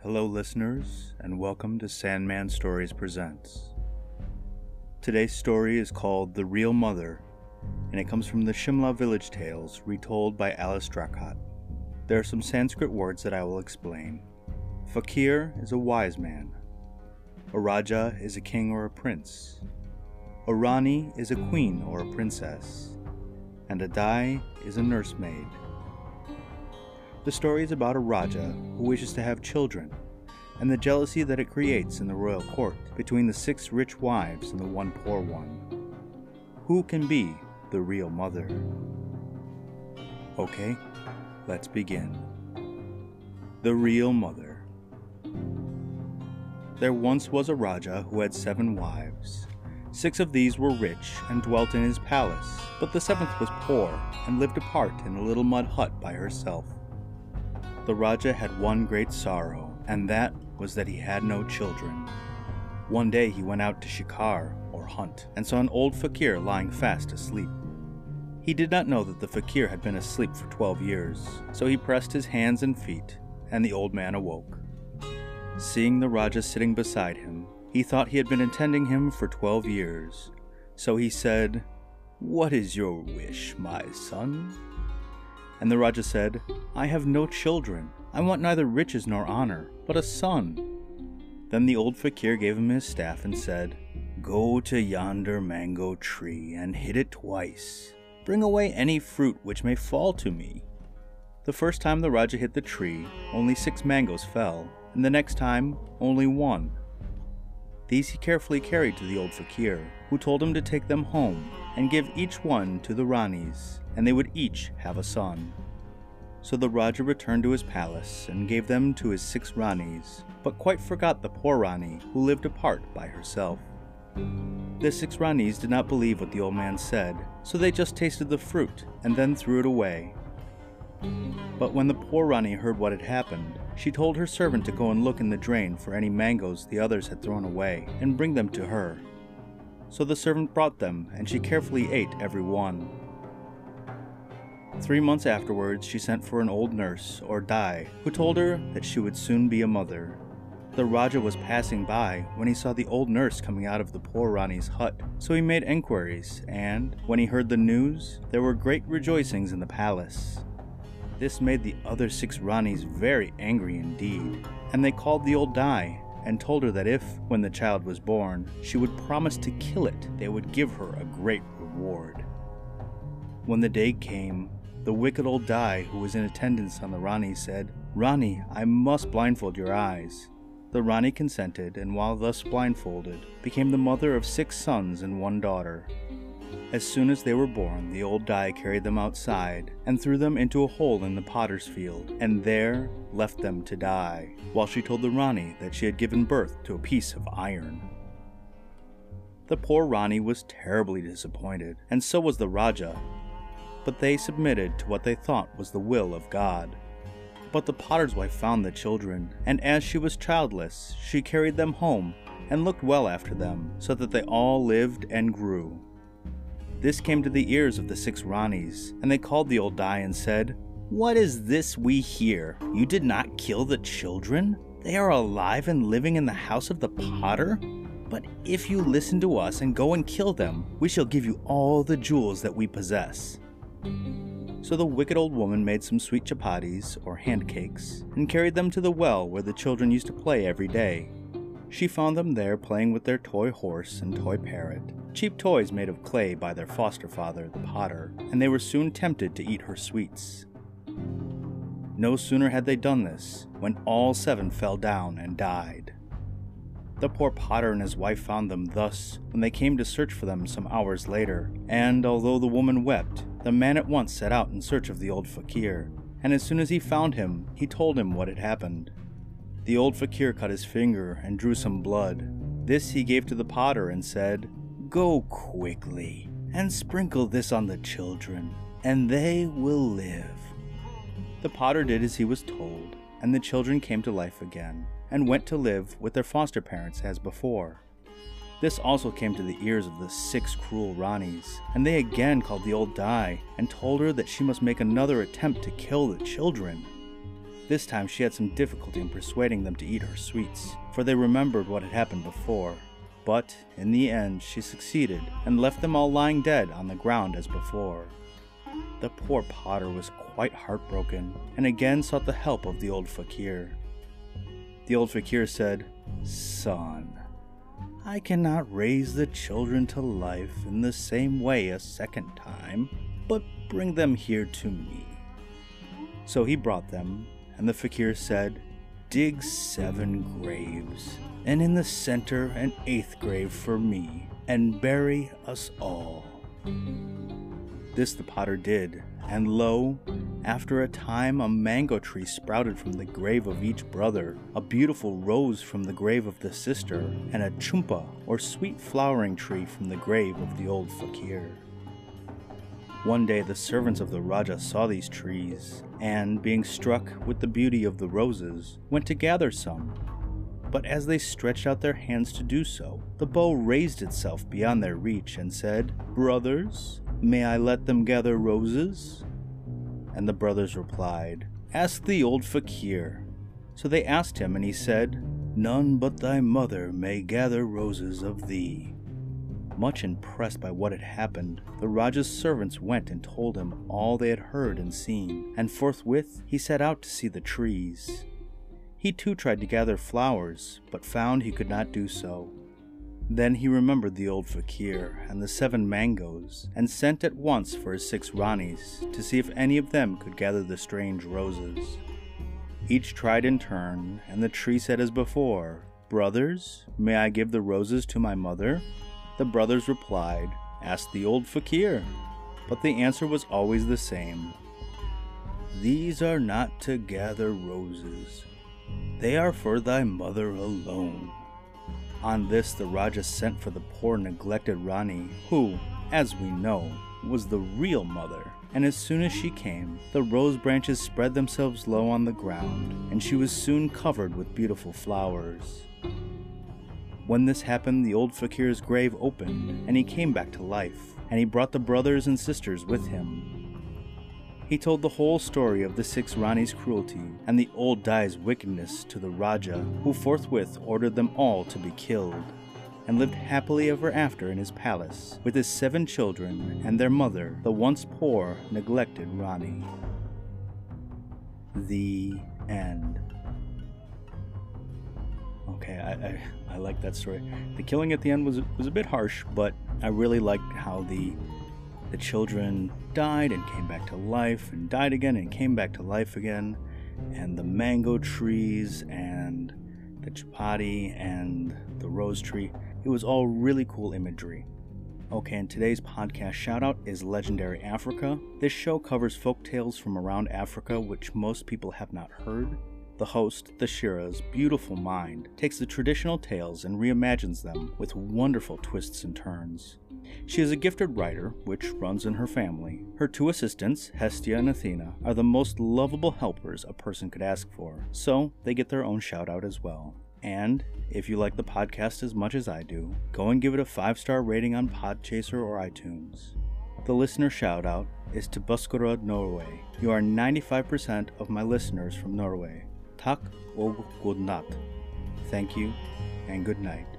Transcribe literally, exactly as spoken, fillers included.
Hello listeners, and welcome to Sandman Stories Presents. Today's story is called The Real Mother, and it comes from the Shimla Village Tales retold by Alice Drakhat. There are some Sanskrit words that I will explain. Fakir is a wise man. A Raja is a king or a prince. A Rani is a queen or a princess. And a Dai is a nursemaid. The story is about a Raja who wishes to have children, and the jealousy that it creates in the royal court between the six rich wives and the one poor one. Who can be the real mother? Okay, let's begin. The Real Mother. There once was a Raja who had seven wives. Six of these were rich and dwelt in his palace, but the seventh was poor and lived apart in a little mud hut by herself. The Raja had one great sorrow, and that was that he had no children. One day he went out to shikar, or hunt, and saw an old fakir lying fast asleep. He did not know that the fakir had been asleep for twelve years, so he pressed his hands and feet, and the old man awoke. Seeing the Raja sitting beside him, he thought he had been attending him for twelve years, so he said, "What is your wish, my son?" And the Raja said, "I have no children. I want neither riches nor honor, but a son." Then the old fakir gave him his staff and said, "Go to yonder mango tree and hit it twice. Bring away any fruit which may fall to me." The first time the Raja hit the tree, only six mangoes fell, and the next time, only one. These he carefully carried to the old fakir, who told him to take them home and give each one to the Ranis, and they would each have a son. So the Raja returned to his palace and gave them to his six Ranis, but quite forgot the poor Rani who lived apart by herself. The six Ranis did not believe what the old man said, so they just tasted the fruit and then threw it away. But when the poor Rani heard what had happened, she told her servant to go and look in the drain for any mangoes the others had thrown away and bring them to her. So the servant brought them, and she carefully ate every one. Three months afterwards, she sent for an old nurse, or Dai, who told her that she would soon be a mother. The Raja was passing by when he saw the old nurse coming out of the poor Rani's hut, so he made enquiries, and when he heard the news, there were great rejoicings in the palace. This made the other six Ranis very angry indeed, and they called the old Dai and told her that if, when the child was born, she would promise to kill it, they would give her a great reward. When the day came, the wicked old Dai, who was in attendance on the Rani, said, "Rani, I must blindfold your eyes." The Rani consented, and while thus blindfolded, became the mother of six sons and one daughter. As soon as they were born, the old Dai carried them outside and threw them into a hole in the potter's field, and there left them to die, while she told the Rani that she had given birth to a piece of iron. The poor Rani was terribly disappointed, and so was the Raja, but they submitted to what they thought was the will of God. But the potter's wife found the children, and as she was childless, she carried them home and looked well after them, so that they all lived and grew. This came to the ears of the six Ranis, and they called the old Dai and said, "What is this we hear? You did not kill the children? They are alive and living in the house of the potter? But if you listen to us and go and kill them, we shall give you all the jewels that we possess." So the wicked old woman made some sweet chapatis, or hand cakes, and carried them to the well where the children used to play every day. She found them there playing with their toy horse and toy parrot, cheap toys made of clay by their foster father, the potter, and they were soon tempted to eat her sweets. No sooner had they done this, when all seven fell down and died. The poor potter and his wife found them thus when they came to search for them some hours later, and although the woman wept, the man at once set out in search of the old fakir, and as soon as he found him, he told him what had happened. The old fakir cut his finger and drew some blood. This he gave to the potter and said, "Go quickly and sprinkle this on the children, and they will live." The potter did as he was told, and the children came to life again, and went to live with their foster parents as before. This also came to the ears of the six cruel Ranis, and they again called the old Dai and told her that she must make another attempt to kill the children. This time she had some difficulty in persuading them to eat her sweets, for they remembered what had happened before. But in the end she succeeded and left them all lying dead on the ground as before. The poor potter was quite heartbroken and again sought the help of the old fakir. The old fakir said, "Son, I cannot raise the children to life in the same way a second time, but bring them here to me." So he brought them, and the fakir said, "Dig seven graves, and in the center an eighth grave for me, and bury us all." This the potter did, and lo, after a time a mango tree sprouted from the grave of each brother, a beautiful rose from the grave of the sister, and a chumpa, or sweet flowering tree, from the grave of the old fakir. One day the servants of the Raja saw these trees, and, being struck with the beauty of the roses, went to gather some. But as they stretched out their hands to do so, the bow raised itself beyond their reach and said, "Brothers, may I let them gather roses?" And the brothers replied, "Ask the old fakir." So they asked him, and he said, "None but thy mother may gather roses of thee." Much impressed by what had happened, the Raja's servants went and told him all they had heard and seen, and forthwith he set out to see the trees. He too tried to gather flowers, but found he could not do so. Then he remembered the old fakir and the seven mangoes, and sent at once for his six Ranis to see if any of them could gather the strange roses. Each tried in turn, and the tree said as before, "Brothers, may I give the roses to my mother?" The brothers replied, "Ask the old fakir." But the answer was always the same. "These are not to gather roses. They are for thy mother alone." On this the Raja sent for the poor neglected Rani, who, as we know, was the real mother, and as soon as she came, the rose branches spread themselves low on the ground, and she was soon covered with beautiful flowers. When this happened, the old fakir's grave opened, and he came back to life, and he brought the brothers and sisters with him. He told the whole story of the six Rani's cruelty and the old Dai's wickedness to the Raja, who forthwith ordered them all to be killed, and lived happily ever after in his palace with his seven children and their mother, the once poor, neglected Rani. The end. Okay, I, I, I like that story. The killing at the end was was a bit harsh, but I really liked how the the children died and came back to life, and died again and came back to life again, and the mango trees and the chapati and the rose tree. It was all really cool imagery. Okay, and today's podcast shoutout is Legendary Africa. This show covers folk tales from around Africa which most people have not heard. The host, the Shira's beautiful mind, takes the traditional tales and reimagines them with wonderful twists and turns. She is a gifted writer, which runs in her family. Her two assistants, Hestia and Athena, are the most lovable helpers a person could ask for, so they get their own shout out as well. And if you like the podcast as much as I do, go and give it a five star rating on Podchaser or iTunes. The listener shout out is to Buskerud, Norway. You are ninety-five percent of my listeners from Norway. Takk og god natt. Thank you, and good night.